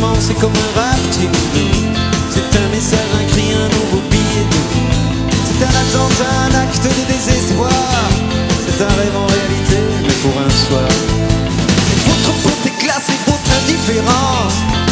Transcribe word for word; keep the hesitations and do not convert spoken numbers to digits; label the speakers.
Speaker 1: sentiment, c'est comme un rapture. C'est un message, un cri, un nouveau billet. C'est un attente, un acte de désespoir. C'est un rêve en réalité, mais pour un soir. C'est votre faute, éclat, c'est votre indifférence.